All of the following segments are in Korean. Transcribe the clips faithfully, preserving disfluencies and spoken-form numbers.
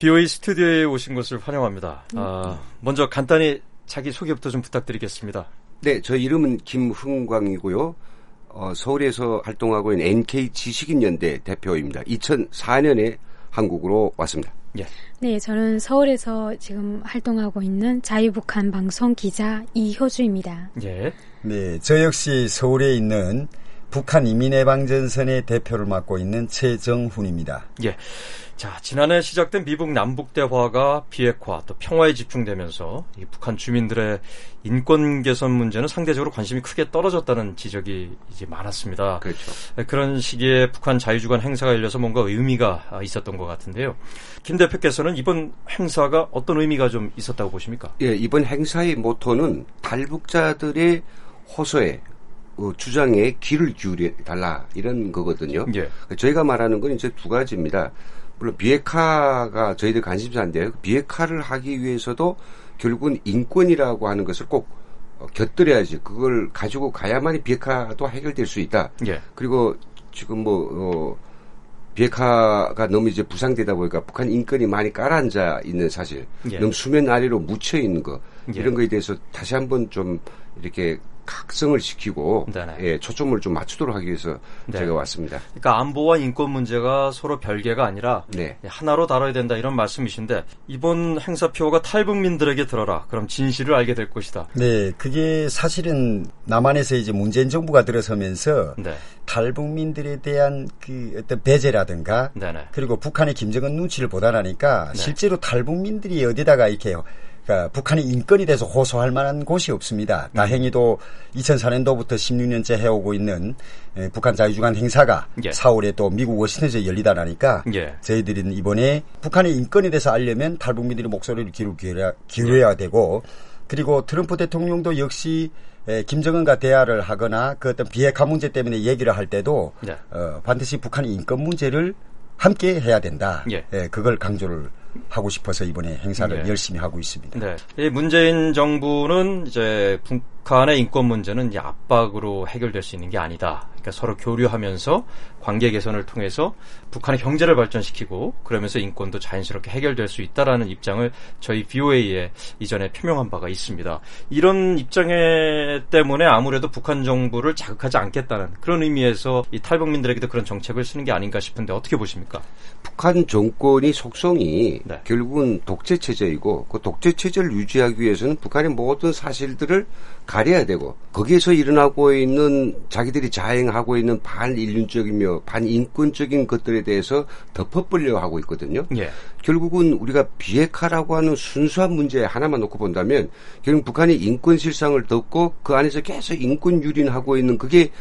비오이 스튜디오에 오신 것을 환영합니다. 아, 먼저 간단히 자기 소개부터 좀 부탁드리겠습니다. 네, 저 이름은 김흥광이고요. 어, 서울에서 활동하고 있는 엔케이 지식인연대 대표입니다. 이천사 년에 한국으로 왔습니다. 예. 네, 저는 서울에서 지금 활동하고 있는 자유북한 방송 기자 이효주입니다. 예. 네, 저 역시 서울에 있는 북한 이민해방전선의 대표를 맡고 있는 최정훈입니다. 예. 자, 지난해 시작된 미북 남북 대화가 비핵화 또 평화에 집중되면서 이 북한 주민들의 인권 개선 문제는 상대적으로 관심이 크게 떨어졌다는 지적이 이제 많았습니다. 그렇죠. 그런 시기에 북한 자유주간 행사가 열려서 뭔가 의미가 있었던 것 같은데요. 김 대표께서는 이번 행사가 어떤 의미가 좀 있었다고 보십니까? 예, 이번 행사의 모토는 탈북자들의 호소에 어, 주장에 귀를 기울여 달라 이런 거거든요. 예. 저희가 말하는 건 이제 두 가지입니다. 물론 비핵화가 저희들 관심사인데요. 비핵화를 하기 위해서도 결국은 인권이라고 하는 것을 꼭 곁들여야지. 그걸 가지고 가야만이 비핵화도 해결될 수 있다. 예. 그리고 지금 뭐 어, 비핵화가 너무 이제 부상되다 보니까 북한 인권이 많이 깔아앉아 있는 사실, 예. 너무 수면 아래로 묻혀 있는 거, 예. 이런 거에 대해서 다시 한번 좀 이렇게 각성을 시키고 예, 초점을 좀 맞추도록 하기 위해서 네. 제가 왔습니다. 그러니까 안보와 인권 문제가 서로 별개가 아니라 네. 하나로 다뤄야 된다 이런 말씀이신데, 이번 행사 표어가 탈북민들에게 들어라. 그럼 진실을 알게 될 것이다. 네, 그게 사실은 남한에서 이제 문재인 정부가 들어서면서 네. 탈북민들에 대한 그 어떤 배제라든가 네네. 그리고 북한의 김정은 눈치를 보다라니까 네. 실제로 탈북민들이 어디다가 이렇게 그러니까 북한의 인권에 대해서 호소할 만한 곳이 없습니다. 다행히도 이천사 년도부터 십육 년째 해오고 있는 북한 자유주간 행사가 예. 사월에 또 미국 워싱턴에서 열리다 나니까 예. 저희들은 이번에 북한의 인권에 대해서 알려면 탈북민들의 목소리를 기울여야, 기울여야 예. 되고, 그리고 트럼프 대통령도 역시 김정은과 대화를 하거나 그 어떤 비핵화 문제 때문에 얘기를 할 때도 예. 어, 반드시 북한의 인권 문제를 함께 해야 된다. 예. 예, 그걸 강조를 하고 싶어서 이번에 행사를 네. 열심히 하고 있습니다. 네. 이 문재인 정부는 이제 북한의 인권 문제는 이제 압박으로 해결될 수 있는 게 아니다. 그러니까 서로 교류하면서 관계 개선을 통해서 북한의 경제를 발전시키고 그러면서 인권도 자연스럽게 해결될 수 있다라는 입장을 저희 비오에이에 이전에 표명한 바가 있습니다. 이런 입장에 때문에 아무래도 북한 정부를 자극하지 않겠다는 그런 의미에서 이 탈북민들에게도 그런 정책을 쓰는 게 아닌가 싶은데 어떻게 보십니까? 북한 정권이 속성이 네. 결국은 독재체제이고 그 독재체제를 유지하기 위해서는 북한의 모든 사실들을 가려야 되고 거기에서 일어나고 있는 자기들이 자행하고 있는 반인륜적이며 반인권적인 것들에 대해서 덮어버려 하고 있거든요. 예. 결국은 우리가 비핵화라고 하는 순수한 문제 하나만 놓고 본다면 결국 북한이 인권 실상을 덮고 그 안에서 계속 인권 유린하고 있는 그게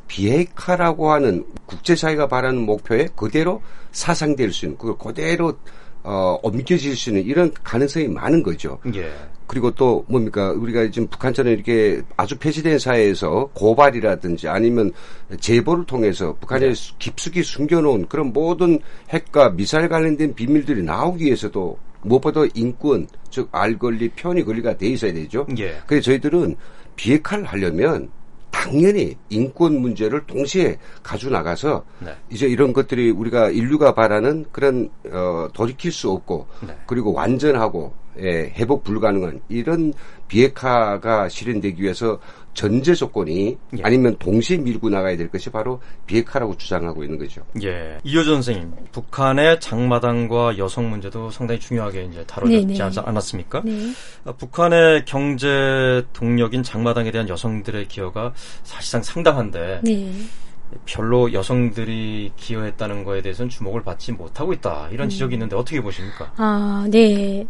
비핵화라고 하는 국제사회가 바라는 목표에 그대로 사상될 수 있는, 그걸 그대로 어, 옮겨질 수 있는 이런 가능성이 많은 거죠. 예. 그리고 또 뭡니까, 우리가 지금 북한처럼 이렇게 아주 폐지된 사회에서 고발이라든지 아니면 제보를 통해서 북한에 네. 깊숙이 숨겨놓은 그런 모든 핵과 미사일 관련된 비밀들이 나오기 위해서도 무엇보다 인권, 즉 알 권리, 편의 권리가 돼 있어야 되죠. 예. 그래서 저희들은 비핵화를 하려면 당연히 인권 문제를 동시에 가져 나가서 네. 이제 이런 것들이 우리가 인류가 바라는 그런 어, 돌이킬 수 없고 네. 그리고 완전하고 예, 회복 불가능한 이런 비핵화가 실현되기 위해서 전제 조건이 예. 아니면 동시에 밀고 나가야 될 것이 바로 비핵화라고 주장하고 있는 거죠. 예, 이효주 선생님, 북한의 장마당과 여성 문제도 상당히 중요하게 이제 다뤄졌지 네네. 않았습니까? 네. 북한의 경제 동력인 장마당에 대한 여성들의 기여가 사실상 상당한데. 네. 별로 여성들이 기여했다는 거에 대해서는 주목을 받지 못하고 있다. 이런 지적이 있는데 어떻게 보십니까? 아, 네.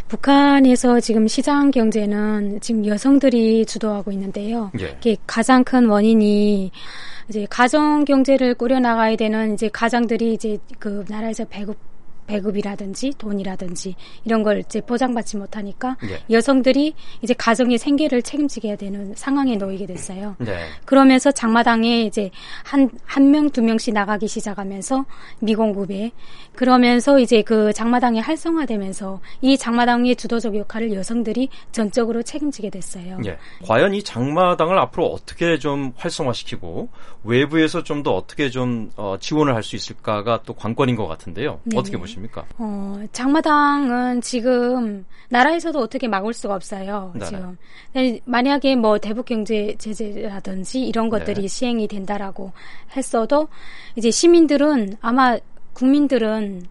북한에서 지금 시장 경제는 지금 여성들이 주도하고 있는데요. 예. 이게 가장 큰 원인이 이제 가정 경제를 꾸려 나가야 되는 이제 가장들이 이제 그 나라에서 배급 배급이라든지 돈이라든지 이런 걸 이제 보장받지 못하니까 네. 여성들이 이제 가정의 생계를 책임지게 해야 되는 상황에 놓이게 됐어요. 네. 그러면서 장마당에 이제 한, 한 명, 두 명씩 나가기 시작하면서 미공급에 그러면서 이제 그 장마당이 활성화되면서 이 장마당의 주도적 역할을 여성들이 전적으로 책임지게 됐어요. 네. 과연 이 장마당을 앞으로 어떻게 좀 활성화시키고 외부에서 좀 더 어떻게 좀 어, 지원을 할 수 있을까가 또 관건인 것 같은데요. 네네. 어떻게 보십니까? 보십니까? 어, 장마당은 지금 나라에서도 어떻게 막을 수가 없어요. 네네. 지금 만약에 뭐 대북 경제 제재라든지 이런 것들이 네. 시행이 된다라고 했어도 이제 시민들은 아마 국민들은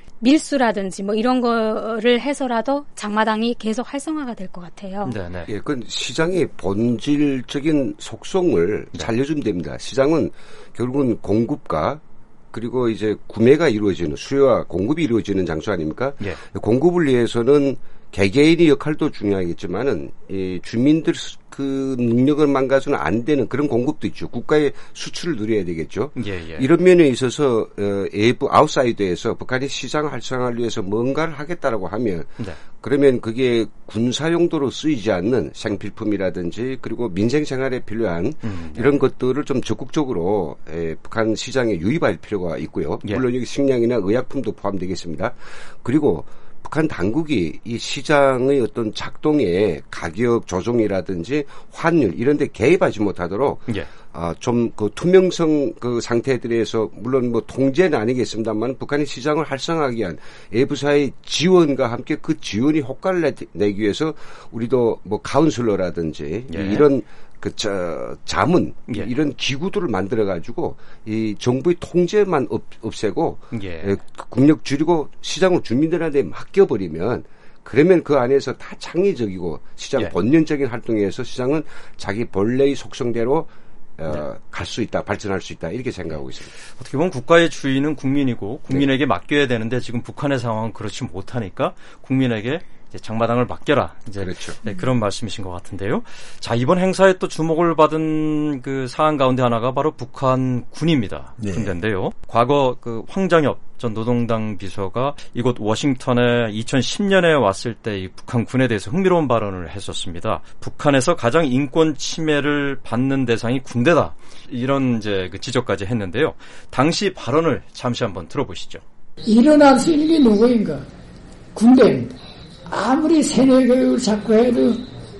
밀수라든지 뭐 이런 거를 해서라도 장마당이 계속 활성화가 될 것 같아요. 네네. 예, 그건 시장의 본질적인 속성을 네. 살려주면 됩니다. 시장은 결국은 공급과 그리고 이제 구매가 이루어지는 수요와 공급이 이루어지는 장소 아닙니까? 예. 공급을 위해서는 개개인의 역할도 중요하겠지만은 이 주민들 그 능력을 망가서는 안 되는 그런 공급도 있죠. 국가의 수출을 누려야 되겠죠. 예, 예. 이런 면에 있어서 어, 외부 아웃사이드에서 북한이 시장 활성화를 위해서 뭔가를 하겠다라고 하면 네. 그러면 그게 군사 용도로 쓰이지 않는 생필품이라든지 그리고 민생 생활에 필요한 음, 네. 이런 것들을 좀 적극적으로 에, 북한 시장에 유입할 필요가 있고요. 예. 물론 여기 식량이나 의약품도 포함되겠습니다. 그리고 북한 당국이 이 시장의 어떤 작동에 가격 조정이라든지 환율 이런 데 개입하지 못하도록 예. 아, 좀 그 투명성 그 상태들에서 물론 뭐 통제는 아니겠습니다만 북한의 시장을 활성화하기 위한 외부사의 지원과 함께 그 지원이 효과를 내, 내기 위해서 우리도 뭐 카운슬러라든지 예. 이런 그, 저, 자문, 예. 이런 기구들을 만들어가지고, 이 정부의 통제만 없, 없애고, 예. 국력 줄이고 시장을 주민들한테 맡겨버리면, 그러면 그 안에서 다 창의적이고 시장 예. 본연적인 활동에서 시장은 자기 본래의 속성대로 어, 네. 갈 수 있다, 발전할 수 있다, 이렇게 생각하고 있습니다. 어떻게 보면 국가의 주인은 국민이고, 국민에게 네. 맡겨야 되는데 지금 북한의 상황은 그렇지 못하니까 국민에게 장마당을 맡겨라. 이제 그렇죠. 네, 그런 말씀이신 것 같은데요. 자, 이번 행사에 또 주목을 받은 그 사안 가운데 하나가 바로 북한 군입니다. 네. 군대인데요. 과거 그 황정엽 전 노동당 비서가 이곳 워싱턴에 이천십 년에 왔을 때 이 북한 군에 대해서 흥미로운 발언을 했었습니다. 북한에서 가장 인권 침해를 받는 대상이 군대다. 이런 이제 그 지적까지 했는데요. 당시 발언을 잠시 한번 들어보시죠. 일어날 수 있는 게 누구인가? 군대입니다. 아무리 세뇌 교육을 자꾸 해도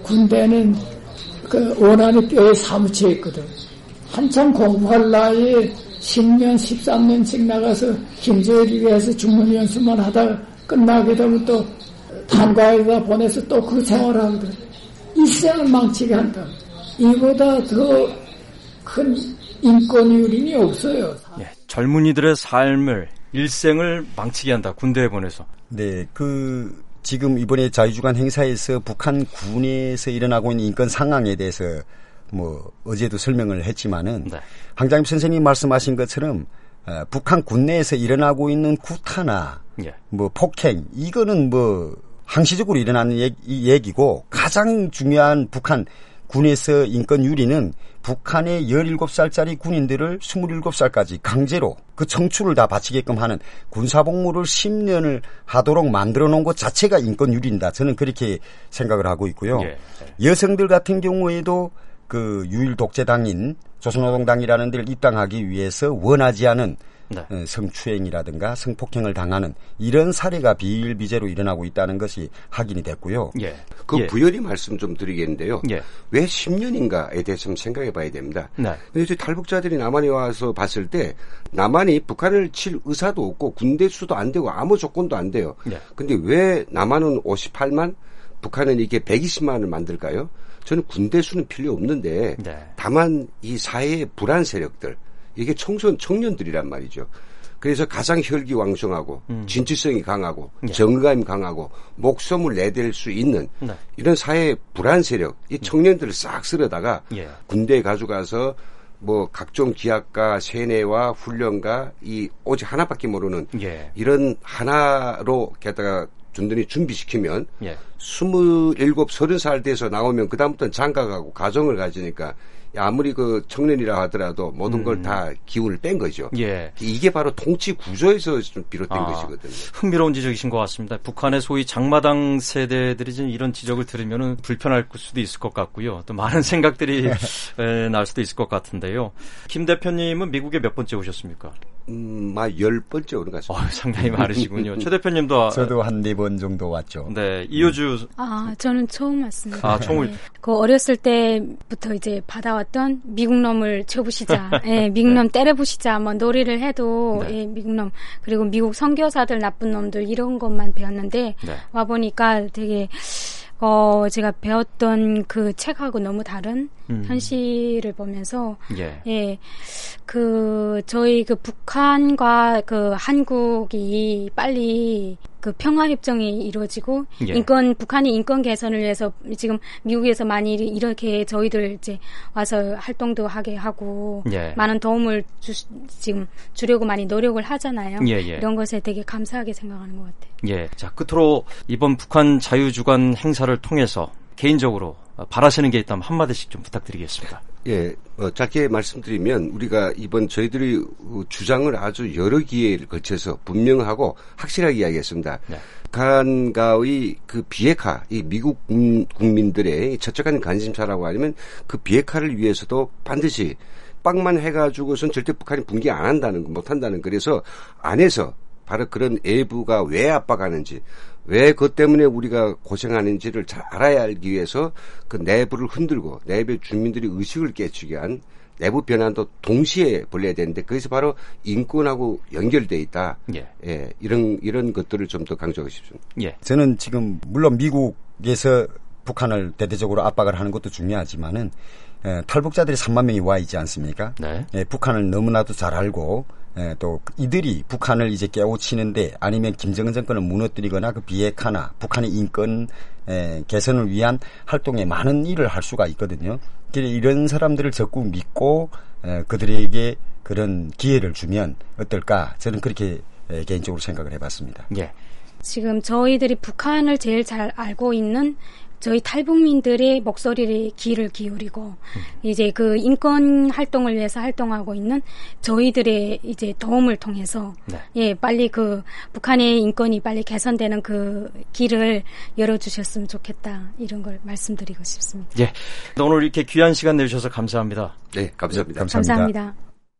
군대는 그 원한이 뼈에 사무쳐 있거든. 한참 공부할 나이에 십 년, 십삼 년씩 나가서 김정일이 위해서 중문 연수만 하다가 끝나게 되면 또 탄과에다 보내서 또 그 생활하거든. 일생을 망치게 한다. 이보다 더 큰 인권 유린이 없어요. 예, 젊은이들의 삶을, 일생을 망치게 한다. 군대에 보내서. 네, 그 지금 이번에 자유주간 행사에서 북한 군에서 일어나고 있는 인권 상황에 대해서 뭐 어제도 설명을 했지만은 네. 황장엽 선생님 말씀하신 것처럼 어, 북한 군내에서 일어나고 있는 구타나 예. 뭐 폭행 이거는 뭐 항시적으로 일어나는 얘기, 얘기고 가장 중요한 북한 군에서 인권 유린은 북한의 열일곱 살짜리 군인들을 스물일곱 살까지 강제로 그 청춘을 다 바치게끔 하는 군사복무를 십 년을 하도록 만들어 놓은 것 자체가 인권 유린이다. 저는 그렇게 생각을 하고 있고요. 예. 여성들 같은 경우에도 그 유일 독재당인 조선노동당이라는 데를 입당하기 위해서 원하지 않은 네. 성추행이라든가 성폭행을 당하는 이런 사례가 비일비재로 일어나고 있다는 것이 확인이 됐고요. 예. 그 예. 부연히 말씀 좀 드리겠는데요. 예. 왜 십 년인가에 대해서 좀 생각해 봐야 됩니다. 네. 근데 탈북자들이 남한에 와서 봤을 때 남한이 북한을 칠 의사도 없고 군대 수도 안 되고 아무 조건도 안 돼요. 예. 근데 왜 남한은 오십팔만 북한은 이게 백이십만을 만들까요? 저는 군대 수는 필요 없는데 네. 다만 이 사회의 불안 세력들 이게 청소년 청년들이란 말이죠. 그래서 가장 혈기왕성하고 음. 진취성이 강하고 네. 정감이 강하고 목숨을 내댈 수 있는 네. 이런 사회의 불안 세력 이 청년들을 싹 쓸어다가 예. 군대에 가져가서 뭐 각종 기약과 세뇌와 훈련과 이 오직 하나밖에 모르는 예. 이런 하나로 게다가 든든히 준비시키면 예. 스물일곱, 서른 살 돼서 나오면 그다음부터는 장가가고 가정을 가지니까 아무리 그 청년이라 하더라도 모든 음. 걸 다 기운을 뺀 거죠. 예. 이게 바로 통치 구조에서 좀 비롯된 아, 것이거든요. 흥미로운 지적이신 것 같습니다. 북한의 소위 장마당 세대들이 지금 이런 지적을 들으면 불편할 수도 있을 것 같고요. 또 많은 생각들이 날 수도 있을 것 같은데요. 김 대표님은 미국에 몇 번째 오셨습니까? 음, 막 열 번째 오는 것 같습니다. 어, 상당히 많으시군요. 최 대표님도. 저도 한 네 번 정도 왔죠. 네, 이효주. 아, 저는 처음 왔습니다. 아, 총을. 네. 그 어렸을 때부터 이제 받아왔던 미국 놈을 쳐부시자, 예, 미국 놈 때려부시자, 뭐 놀이를 해도, 네. 예, 미국 놈, 그리고 미국 선교사들 나쁜 놈들 이런 것만 배웠는데, 네. 와보니까 되게, 어, 제가 배웠던 그 책하고 너무 다른 음. 현실을 보면서, 예. 예, 그, 저희 그 북한과 그 한국이 빨리 그 평화협정이 이루어지고, 예. 인권, 북한이 인권 개선을 위해서 지금 미국에서 많이 이렇게 저희들 이제 와서 활동도 하게 하고, 예. 많은 도움을 주, 지금 주려고 많이 노력을 하잖아요. 예, 예. 이런 것에 되게 감사하게 생각하는 것 같아요. 예. 자, 끝으로 이번 북한 자유주간 행사를 통해서 개인적으로 바라시는 게 있다면 한마디씩 좀 부탁드리겠습니다. 예, 어, 짧게 말씀드리면 우리가 이번 저희들이 주장을 아주 여러 기회를 거쳐서 분명하고 확실하게 이야기했습니다. 네. 북한과의 그 비핵화, 이 미국 국민들의 저쪽한 관심사라고 하면 그 비핵화를 위해서도 반드시 빵만 해가지고선 절대 북한이 붕괴 안 한다는, 못 한다는, 그래서 안에서 바로 그런 외부가 왜 압박하는지, 왜 그것 때문에 우리가 고생하는지를 잘 알아야 알기 위해서 그 내부를 흔들고 내부 주민들의 의식을 깨치게 한 내부 변화도 동시에 벌려야 되는데, 그래서 바로 인권하고 연결돼 있다. 예. 예, 이런 이런 것들을 좀 더 강조하고 싶습니다. 예. 저는 지금 물론 미국에서 북한을 대대적으로 압박을 하는 것도 중요하지만은 예, 탈북자들이 삼만 명이 와 있지 않습니까? 네. 예, 북한을 너무나도 잘 알고. 예, 또 이들이 북한을 이제 깨우치는데, 아니면 김정은 정권을 무너뜨리거나 그 비핵화나 북한의 인권 예, 개선을 위한 활동에 많은 일을 할 수가 있거든요. 이런 사람들을 적극 믿고 예, 그들에게 그런 기회를 주면 어떨까, 저는 그렇게 예, 개인적으로 생각을 해봤습니다. 예. 지금 저희들이 북한을 제일 잘 알고 있는 저희 탈북민들의 목소리를 귀를 기울이고, 음. 이제 그 인권 활동을 위해서 활동하고 있는 저희들의 이제 도움을 통해서, 네. 예, 빨리 그 북한의 인권이 빨리 개선되는 그 길을 열어주셨으면 좋겠다, 이런 걸 말씀드리고 싶습니다. 예. 오늘 이렇게 귀한 시간 내주셔서 감사합니다. 네, 감사합니다. 감사합니다. 감사합니다.